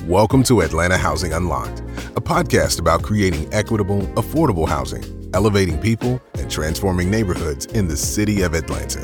Welcome to Atlanta Housing Unlocked, a podcast about creating equitable, affordable housing, elevating people, and transforming neighborhoods in the city of Atlanta.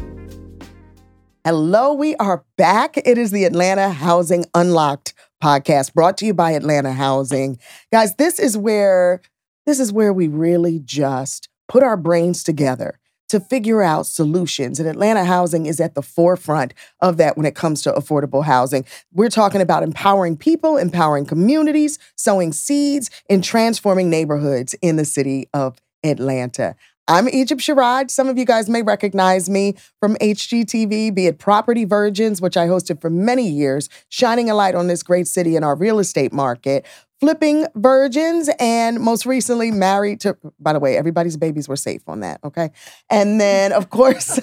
Hello, we are back. It is the Atlanta Housing Unlocked podcast brought to you by Atlanta Housing. Guys, this is where we really just put our brains together to figure out solutions. And Atlanta Housing is at the forefront of that when it comes to affordable housing. We're talking about empowering people, empowering communities, sowing seeds, and transforming neighborhoods in the city of Atlanta. I'm Egypt Sherrod. Some of you guys may recognize me from HGTV, be it Property Virgins, which I hosted for many years, shining a light on this great city and our real estate market, Flipping Virgins, and most recently Married to, by the way, everybody's babies were safe on that, okay? And then, of course,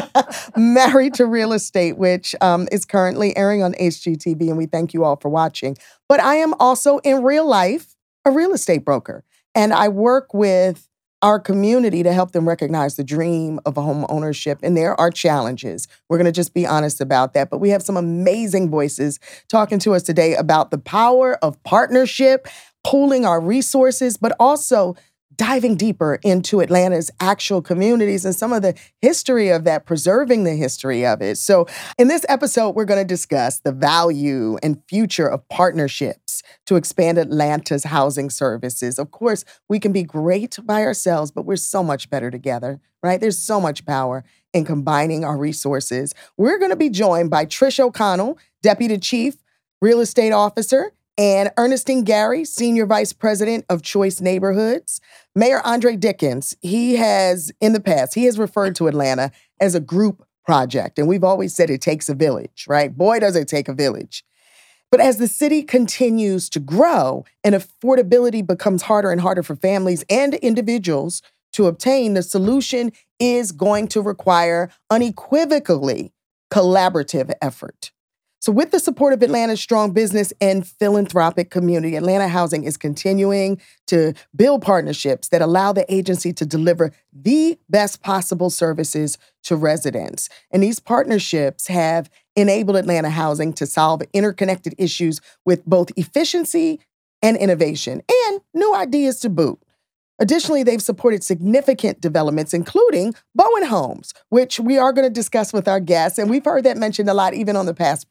Married to Real Estate, which is currently airing on HGTV, and we thank you all for watching. But I am also, in real life, a real estate broker, and I work with our community to help them recognize the dream of home ownership. And there are challenges. We're going to just be honest about that. But we have some amazing voices talking to us today about the power of partnership, pooling our resources, but also diving deeper into Atlanta's actual communities and some of the history of that, preserving the history of it. So in this episode, we're going to discuss the value and future of partnerships to expand Atlanta's housing services. Of course, we can be great by ourselves, but we're so much better together, right? There's so much power in combining our resources. We're going to be joined by Trish O'Connell, Deputy Chief Real Estate Officer, and Ernestine Gary, Senior Vice President of Choice Neighborhoods. Mayor Andre Dickens, he has referred to Atlanta as a group project. And we've always said it takes a village, right? Boy, does it take a village. But as the city continues to grow and affordability becomes harder and harder for families and individuals to obtain, the solution is going to require unequivocally collaborative effort. So with the support of Atlanta's strong business and philanthropic community, Atlanta Housing is continuing to build partnerships that allow the agency to deliver the best possible services to residents. And these partnerships have enabled Atlanta Housing to solve interconnected issues with both efficiency and innovation and new ideas to boot. Additionally, they've supported significant developments, including Bowen Homes, which we are going to discuss with our guests. And we've heard that mentioned a lot, even on the past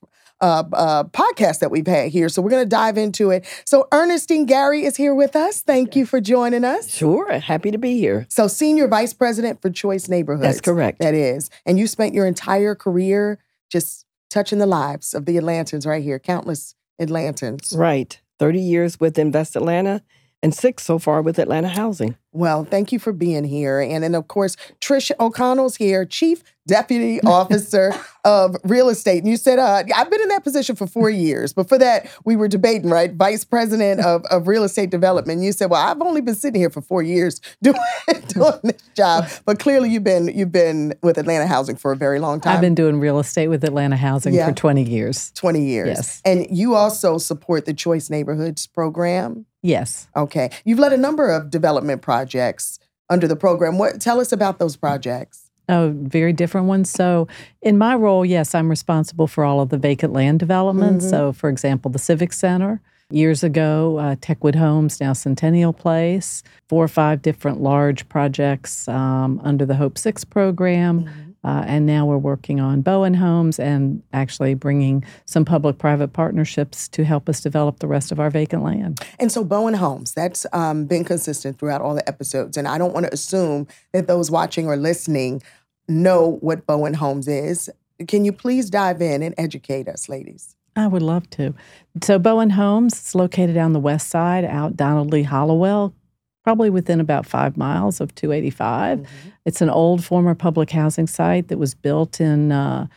podcast that we've had here. So we're going to dive into it. So Ernestine Gary is here with us. Thank you for joining us. Sure. Happy to be here. So Senior Vice President for Choice Neighborhoods. That's correct. That is. And you spent your entire career just touching the lives of the Atlantans right here, countless Atlantans. Right. 30 years with Invest Atlanta and 6 so far with Atlanta Housing. Well, thank you for being here. And then, of course, Trish O'Connell's here, Chief Deputy Officer of Real Estate. And you said, I've been in that position for 4 years. But for that, we were debating, right? Vice President of Real Estate Development. And you said, well, I've only been sitting here for 4 years doing this job. But clearly, you've been with Atlanta Housing for a very long time. I've been doing real estate with Atlanta Housing for 20 years. 20 years. Yes. And you also support the Choice Neighborhoods program? Yes. Okay. You've led a number of development projects under the program. Tell us about those projects. Oh, very different ones. So in my role, yes, I'm responsible for all of the vacant land development. Mm-hmm. So, for example, the Civic Center. Years ago, Techwood Homes, now Centennial Place. 4 or 5 different large projects under the Hope 6 program. Mm-hmm. And now we're working on Bowen Homes and actually bringing some public-private partnerships to help us develop the rest of our vacant land. And so Bowen Homes, that's been consistent throughout all the episodes. And I don't want to assume that those watching or listening know what Bowen Homes is. Can you please dive in and educate us, ladies? I would love to. So Bowen Homes is located on the west side, out Donald Lee Hollowell, probably within about 5 miles of 285. Mm-hmm. It's an old former public housing site that was built in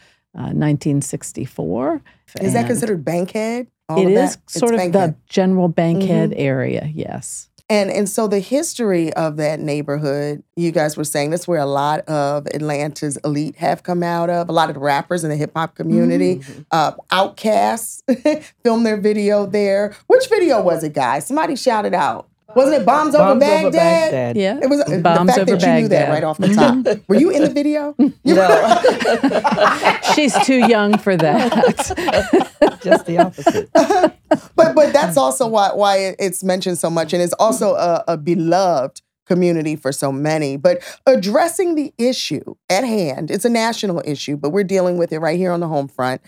1964. Is that considered Bankhead? It is sort of the general Bankhead area, yes. And so the history of that neighborhood, you guys were saying, that's where a lot of Atlanta's elite have come out of. A lot of the rappers in the hip-hop community. Mm-hmm. Outkast filmed their video there. Which video was it, guys? Somebody shout it out. Wasn't it Bombs Over Baghdad? Yeah. It was Bombs the fact Over that you knew that right off the top. Were you in the video? No. She's too young for that. Just the opposite. But that's also why it's mentioned so much, and it's also a beloved community for so many. But addressing the issue at hand, it's a national issue, but we're dealing with it right here on the home front,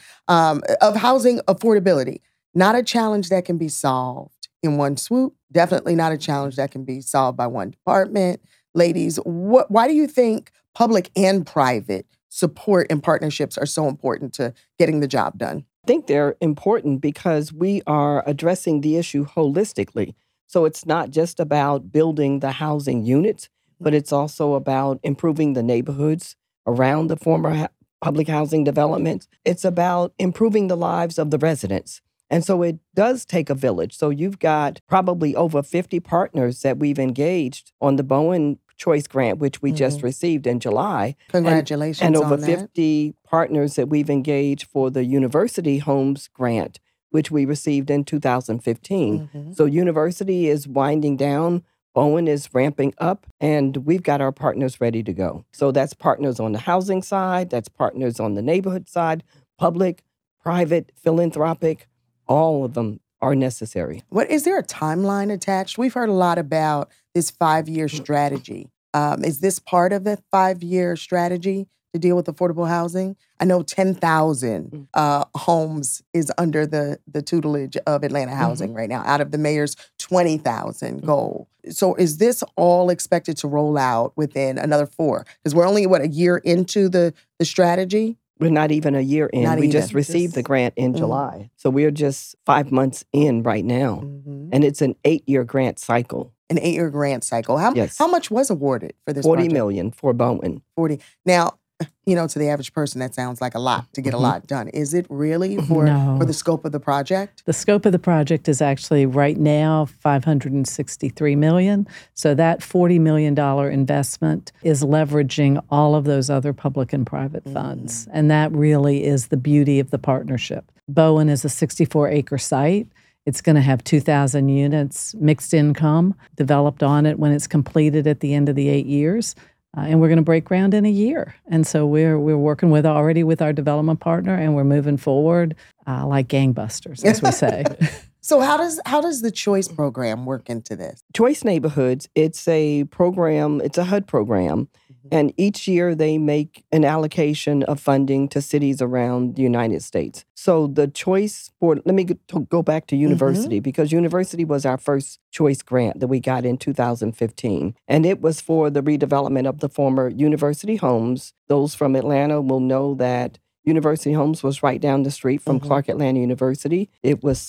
of housing affordability. Not a challenge that can be solved in one swoop. Definitely not a challenge that can be solved by one department. Ladies, why do you think public and private support and partnerships are so important to getting the job done? I think they're important because we are addressing the issue holistically. So it's not just about building the housing units, but it's also about improving the neighborhoods around the former public housing developments. It's about improving the lives of the residents. And so it does take a village. So you've got probably over 50 partners that we've engaged on the Bowen Choice Grant, which we just received in July. Congratulations and over on that. 50 partners that we've engaged for the University Homes Grant, which we received in 2015. So university is winding down, Bowen is ramping up, and we've got our partners ready to go. So that's partners on the housing side, that's partners on the neighborhood side, public, private, philanthropic, all of them are necessary. Is there a timeline attached? We've heard a lot about this 5-year strategy. Is this part of the 5-year strategy to deal with affordable housing? I know 10,000 homes is under the tutelage of Atlanta Housing right now, out of the mayor's 20,000 goal. So is this all expected to roll out within another 4? Because we're only, a year into the strategy? We're not even a year in. We just even. received the grant in July. So we're just 5 months in right now. And it's an 8-year grant cycle. An 8-year grant cycle. How much was awarded for this $40 project? million for Bowen. 40. Now, to the average person, that sounds like a lot to get a lot done. Is it really for the scope of the project? The scope of the project is actually right now $563 million. So that $40 million investment is leveraging all of those other public and private funds. And that really is the beauty of the partnership. Bowen is a 64-acre site. It's going to have 2,000 units, mixed income, developed on it when it's completed at the end of the 8 years. And we're going to break ground in a year. And so we're working already with our development partner, and we're moving forward like gangbusters, as we say. So how does the Choice program work into this? Choice Neighborhoods, it's a program, it's a HUD program. And each year they make an allocation of funding to cities around the United States. So the Choice Board, let me go back to university, because university was our first Choice grant that we got in 2015. And it was for the redevelopment of the former University Homes. Those from Atlanta will know that University Homes was right down the street from Clark Atlanta University. It was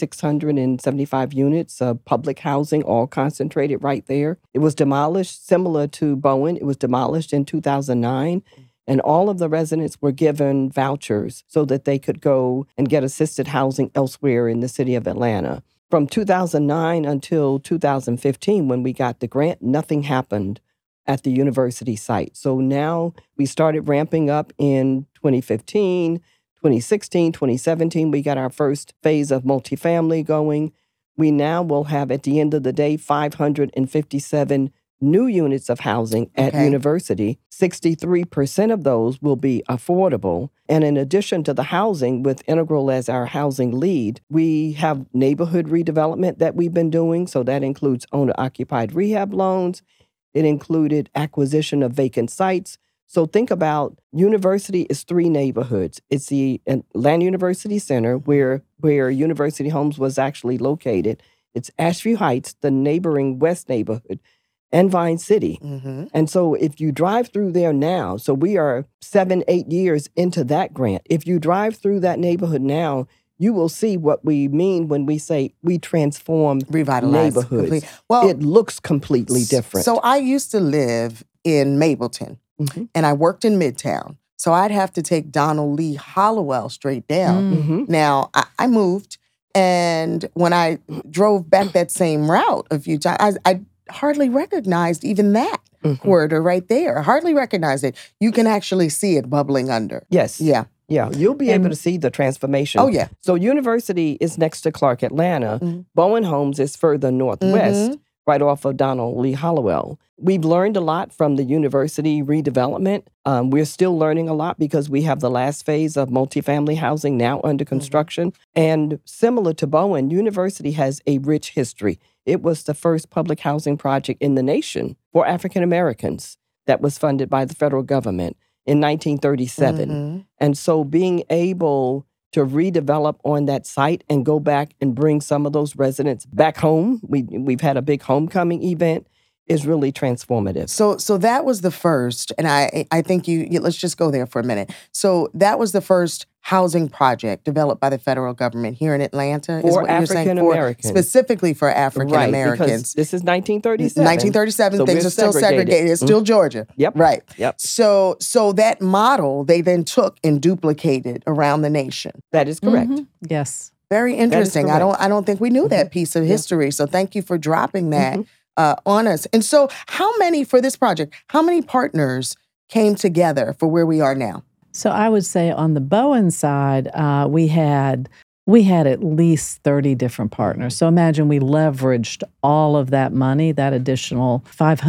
675 units of public housing, all concentrated right there. It was demolished, similar to Bowen. It was demolished in 2009. And all of the residents were given vouchers so that they could go and get assisted housing elsewhere in the city of Atlanta. From 2009 until 2015, when we got the grant, nothing happened at the university site. So now we started ramping up in 2015, 2016, 2017. We got our first phase of multifamily going. We now will have, at the end of the day, 557 new units of housing at university. 63% of those will be affordable. And in addition to the housing, with Integral as our housing lead, we have neighborhood redevelopment that we've been doing. So that includes owner-occupied rehab loans. It included acquisition of vacant sites. So think about university is 3 neighborhoods. It's the Atlanta University Center, where University Homes was actually located. It's Ashview Heights, the neighboring West neighborhood, and Vine City. And so if you drive through there now, so we are 7-8 years into that grant. If you drive through that neighborhood now, you will see what we mean when we say we transform neighborhoods. Well, it looks completely different. So I used to live in Mableton, and I worked in Midtown. So I'd have to take Donald Lee Hollowell straight down. Now, I moved, and when I drove back that same route a few times, I hardly recognized even that corridor right there. I hardly recognized it. You can actually see it bubbling under. Yes. Yeah. Yeah, you'll be able to see the transformation. Oh, yeah. So University is next to Clark Atlanta. Bowen Homes is further northwest. right off of Donald Lee Hollowell. We've learned a lot from the university redevelopment. We're still learning a lot because we have the last phase of multifamily housing now under construction. And similar to Bowen, university has a rich history. It was the first public housing project in the nation for African Americans that was funded by the federal government in 1937. And so being able to redevelop on that site and go back and bring some of those residents back home, we've had a big homecoming event, is really transformative. So that was the first, and I think let's just go there for a minute. So that was the first housing project developed by the federal government here in Atlanta. For African Americans. Specifically for African Americans. Right, because this is 1937. 1937, so things are still segregated. It's still Georgia. Yep. Right. Yep. So that model they then took and duplicated around the nation. That is correct. Yes. Very interesting. I don't think we knew that piece of history. So thank you for dropping that on us. And so how many partners came together for where we are now? So I would say on the Bowen side, we had at least 30 different partners. So imagine we leveraged all of that money, that additional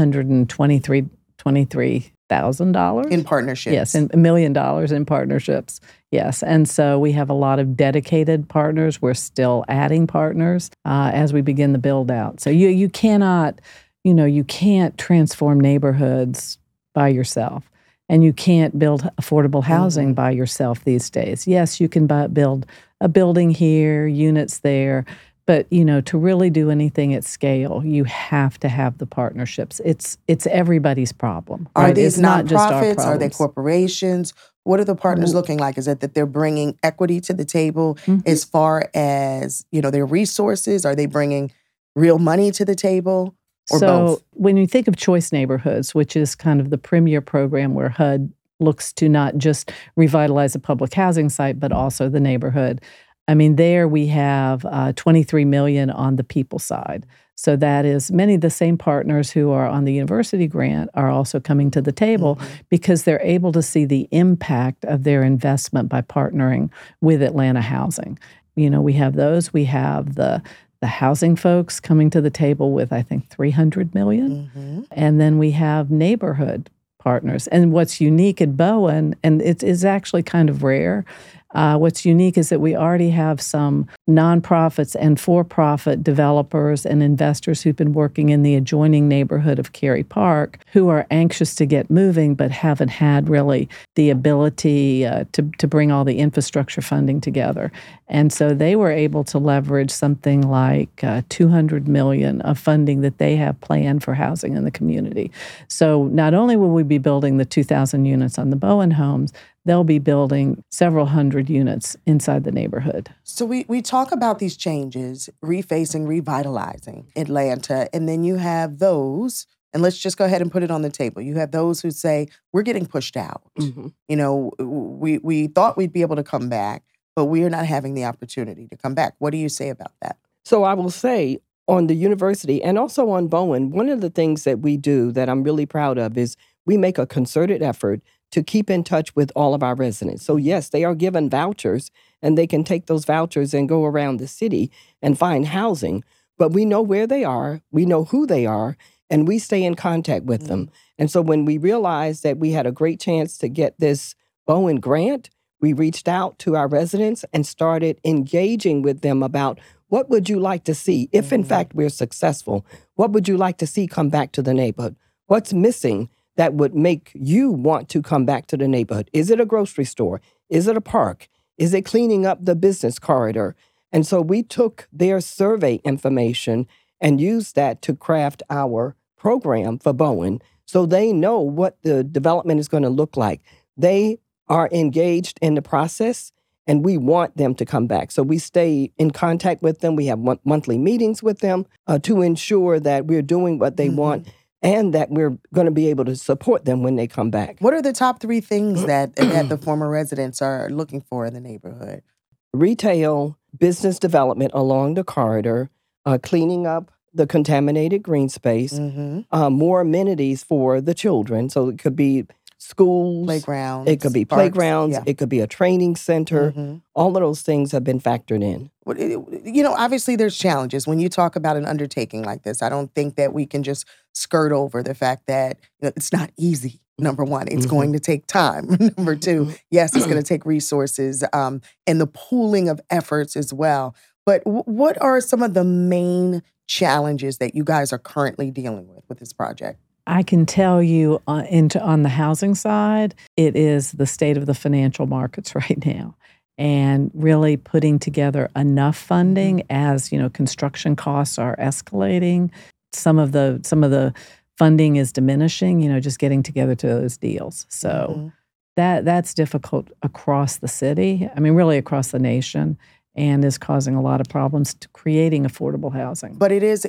$523,000 in partnerships. Yes, and $1 million in partnerships. Yes, and so we have a lot of dedicated partners. We're still adding partners as we begin the build out. So you cannot, you can't transform neighborhoods by yourself. And you can't build affordable housing by yourself these days. Yes, you can build a building here, units there, but to really do anything at scale, you have to have the partnerships. It's everybody's problem. Right? Are these it's not just our nonprofits? problems. Are they corporations? What are the partners looking like? Is it that they're bringing equity to the table as far as their resources? Are they bringing real money to the table? Or both? When you think of Choice Neighborhoods, which is kind of the premier program where HUD looks to not just revitalize a public housing site, but also the neighborhood. I mean, there we have $23 million on the people side. So that is many of the same partners who are on the university grant are also coming to the table because they're able to see the impact of their investment by partnering with Atlanta Housing. We have those. We have the housing folks coming to the table with, I think, $300 million. And then we have neighborhood partners. And what's unique at Bowen, and it is actually kind of rare, what's unique is that we already have some nonprofits and for-profit developers and investors who've been working in the adjoining neighborhood of Cary Park who are anxious to get moving but haven't had really the ability to bring all the infrastructure funding together. And so they were able to leverage something like $200 million of funding that they have planned for housing in the community. So not only will we be building the 2,000 units on the Bowen homes, they'll be building several hundred units inside the neighborhood. So we talk about these changes, refacing, revitalizing Atlanta, and then you have those, and let's just go ahead and put it on the table. You have those who say, we're getting pushed out. We thought we'd be able to come back, but we are not having the opportunity to come back. What do you say about that? So I will say on the university and also on Bowen, one of the things that we do that I'm really proud of is we make a concerted effort to keep in touch with all of our residents. So yes, they are given vouchers and they can take those vouchers and go around the city and find housing. But we know where they are, we know who they are, and we stay in contact with them. And so when we realized that we had a great chance to get this Bowen grant, we reached out to our residents and started engaging with them about what would you like to see if in fact we're successful? What would you like to see come back to the neighborhood? What's missing that would make you want to come back to the neighborhood? Is it a grocery store? Is it a park? Is it cleaning up the business corridor? And so we took their survey information and used that to craft our program for Bowen so they know what the development is going to look like. They are engaged in the process and we want them to come back. So we stay in contact with them. We have monthly meetings with them to ensure that we're doing what they want and that we're going to be able to support them when they come back. What are the top 3 things that the former residents are looking for in the neighborhood? Retail, business development along the corridor, cleaning up the contaminated green space, more amenities for the children. So it could be schools, playgrounds, it could be parks, playgrounds, it could be a training center. All of those things have been factored in. Obviously there's challenges when you talk about an undertaking like this. I don't think that we can just skirt over the fact that it's not easy. Number one, it's going to take time. Number two, yes, it's going to take resources and the pooling of efforts as well. But what are some of the main challenges that you guys are currently dealing with this project? I can tell you on the housing side, it is the state of the financial markets right now. And really putting together enough funding as, construction costs are escalating. Some of the funding is diminishing, just getting together to those deals. So that's difficult across the city. I mean, really across the nation, and is causing a lot of problems to creating affordable housing. But it's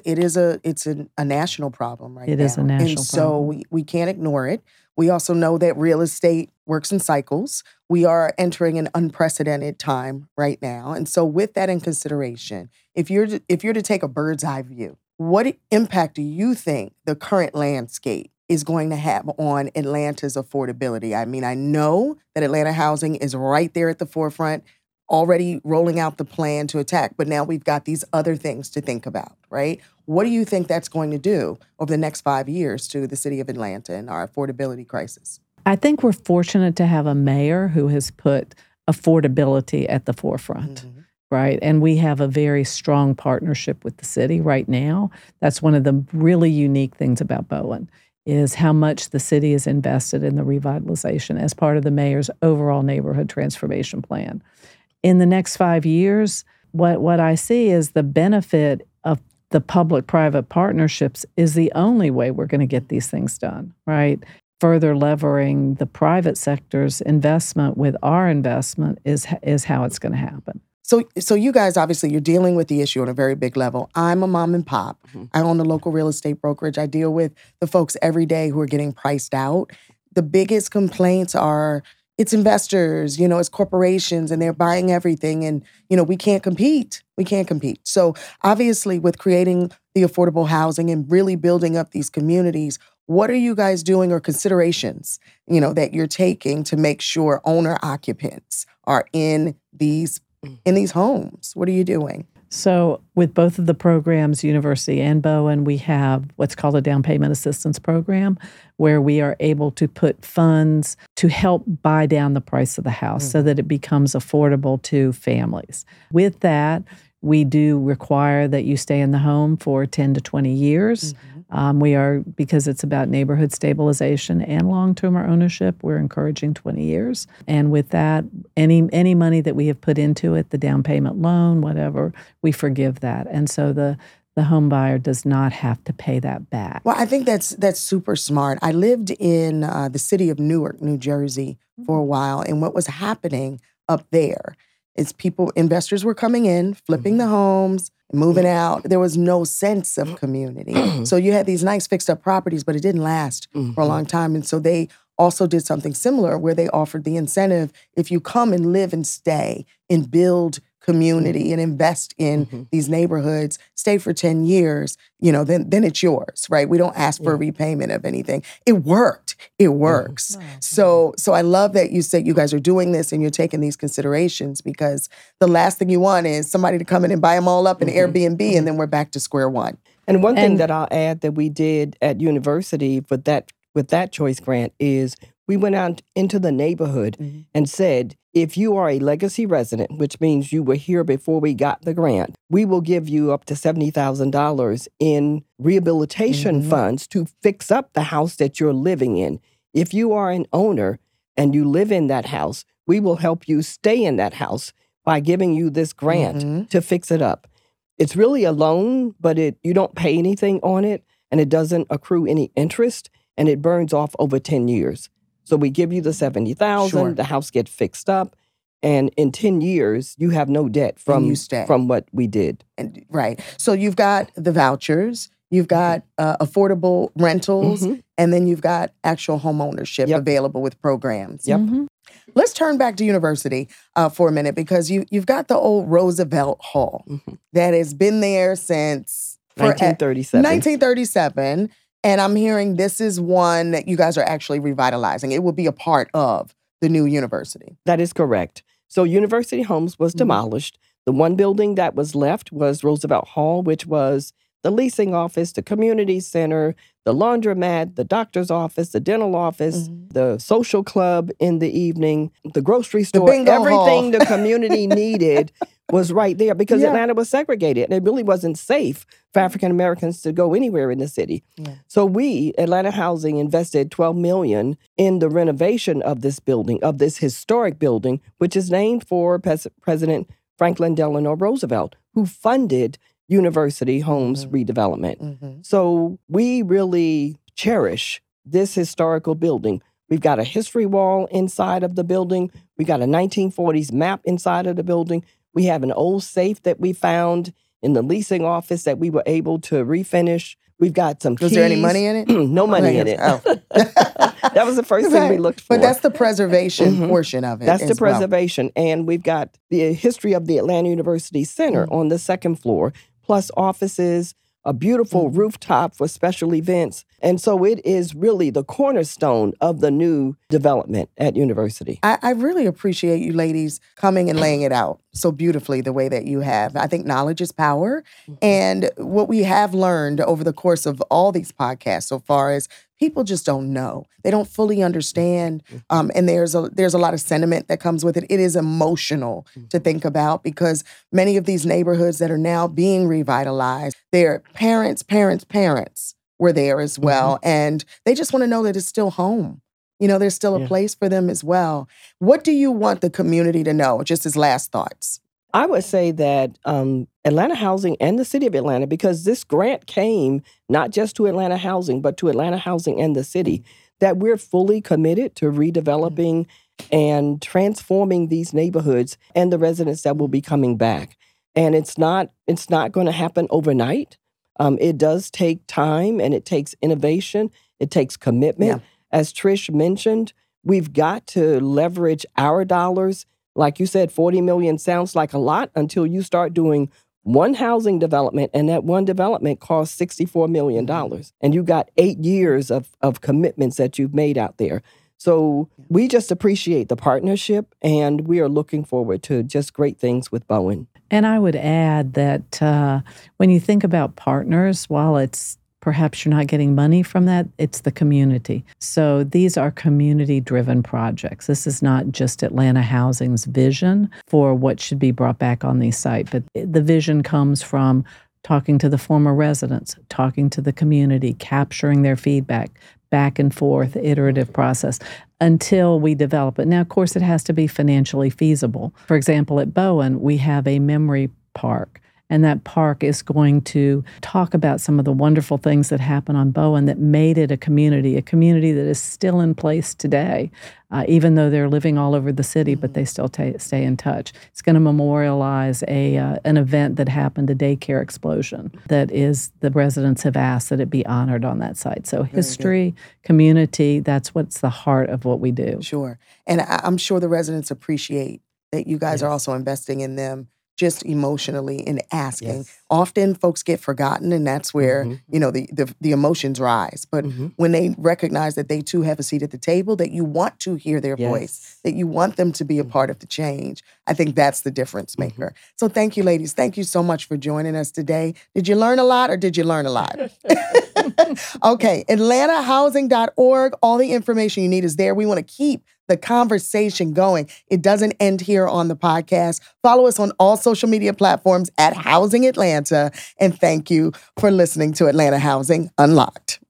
a national problem right now. It is a national problem. And so we can't ignore it. We also know that real estate works in cycles. We are entering an unprecedented time right now. And so with that in consideration, if you're to take a bird's eye view, what impact do you think the current landscape is going to have on Atlanta's affordability? I mean, I know that Atlanta Housing is right there at the forefront, already rolling out the plan to attack, but now we've got these other things to think about, right? What do you think that's going to do over the next 5 years to the city of Atlanta and our affordability crisis? I think we're fortunate to have a mayor who has put affordability at the forefront, right? And we have a very strong partnership with the city right now. That's one of the really unique things about Bowen, is how much the city is invested in the revitalization as part of the mayor's overall neighborhood transformation plan. In the next 5 years, what I see is the benefit of the public-private partnerships is the only way we're going to get these things done, right? Further levering the private sector's investment with our investment is how it's going to happen. So you guys, obviously, you're dealing with the issue on a very big level. I'm a mom and pop. I own a local real estate brokerage. I deal with the folks every day who are getting priced out. The biggest complaints are it's investors, it's corporations, and they're buying everything. And, we can't compete. We can't compete. So obviously, with creating the affordable housing and really building up these communities, what are you guys doing or considerations, that you're taking to make sure owner occupants are in these homes? What are you doing? So with both of the programs, University and Bowen, we have what's called a down payment assistance program, where we are able to put funds to help buy down the price of the house so that it becomes affordable to families. With that, we do require that you stay in the home for 10 to 20 years. Because it's about neighborhood stabilization and long-term ownership, we're encouraging 20 years. And with that, any money that we have put into it, the down payment loan, whatever, we forgive that. And so the home buyer does not have to pay that back. Well, I think that's super smart. I lived in the city of Newark, New Jersey for a while, and what was happening up there is investors were coming in, flipping the homes, moving out. There was no sense of community. So you had these nice fixed up properties, but it didn't last for a long time. And so they also did something similar where they offered the incentive, if you come and live and stay and build community and invest in these neighborhoods, stay for 10 years, then it's yours, right? We don't ask for a repayment of anything. It worked. It works. So I love that you said you guys are doing this and you're taking these considerations, because the last thing you want is somebody to come in and buy them all up in Airbnb and then we're back to square one. And one thing that I'll add that we did at University with that choice grant is we went out into the neighborhood and said, if you are a legacy resident, which means you were here before we got the grant, we will give you up to $70,000 in rehabilitation funds to fix up the house that you're living in. If you are an owner and you live in that house, we will help you stay in that house by giving you this grant to fix it up. It's really a loan, but you don't pay anything on it, and it doesn't accrue any interest, and it burns off over 10 years. So we give you the $70,000, the house gets fixed up, and in 10 years, you have no debt from what we did. Right. So you've got the vouchers, you've got affordable rentals, and then you've got actual home ownership available with programs. Let's turn back to University for a minute, because you've got the old Roosevelt Hall that has been there since 1937. And I'm hearing this is one that you guys are actually revitalizing. It will be a part of the new university. That is correct. So University Homes was demolished. The one building that was left was Roosevelt Hall, which was the leasing office, the community center, the laundromat, the doctor's office, the dental office, the social club in the evening, the grocery store. Everything the community needed was right there because Atlanta was segregated and it really wasn't safe for African Americans to go anywhere in the city. Yeah. So we, Atlanta Housing, invested $12 million in the renovation of this building, of this historic building, which is named for President Franklin Delano Roosevelt, who funded University Homes redevelopment. So we really cherish this historical building. We've got a history wall inside of the building. We got a 1940s map inside of the building. We have an old safe that we found in the leasing office that we were able to refinish. We've got some keys. Was there any money in it? No money in it. Oh. That was the first thing we looked for. But that's the preservation portion of it. That's the preservation. And we've got the history of the Atlanta University Center on the second floor, plus offices, a beautiful rooftop for special events. And so it is really the cornerstone of the new development at University. I really appreciate you ladies coming and laying it out so beautifully the way that you have. I think knowledge is power. And what we have learned over the course of all these podcasts so far is people just don't know. They don't fully understand. And there's a lot of sentiment that comes with it. It is emotional to think about because many of these neighborhoods that are now being revitalized, their parents' were there as well. And they just want to know that it's still home. You know, there's still a place for them as well. What do you want the community to know, just as last thoughts? I would say that Atlanta Housing and the city of Atlanta, because this grant came not just to Atlanta Housing, but to Atlanta Housing and the city, that we're fully committed to redeveloping and transforming these neighborhoods and the residents that will be coming back. And it's not going to happen overnight. It does take time and it takes innovation. It takes commitment. Yeah. As Trish mentioned, we've got to leverage our dollars. Like you said, $40 million sounds like a lot until you start doing one housing development, and that one development costs $64 million. And you got 8 years of commitments that you've made out there. So we just appreciate the partnership, and we are looking forward to just great things with Bowen. And I would add that when you think about partners, while it's perhaps you're not getting money from that, it's the community. So these are community-driven projects. This is not just Atlanta Housing's vision for what should be brought back on these sites, but the vision comes from talking to the former residents, talking to the community, capturing their feedback, back and forth, iterative process until we develop it. Now, of course, it has to be financially feasible. For example, at Bowen, we have a memory park. And that park is going to talk about some of the wonderful things that happen on Bowen that made it a community that is still in place today, even though they're living all over the city, but they still stay in touch. It's going to memorialize an event that happened, a daycare explosion, that is the residents have asked that it be honored on that site. So history, community, that's what's the heart of what we do. Sure. And I'm sure the residents appreciate that you guys are also investing in them just emotionally in asking. Yes. Often folks get forgotten, and that's where, you know, the emotions rise. But when they recognize that they too have a seat at the table, that you want to hear their voice, that you want them to be a part of the change, I think that's the difference maker. So thank you, ladies. Thank you so much for joining us today. Did you learn a lot or did you learn a lot? Okay, AtlantaHousing.org. All the information you need is there. We want to keep the conversation going. It doesn't end here on the podcast. Follow us on all social media platforms at Housing Atlanta. And thank you for listening to Atlanta Housing Unlocked.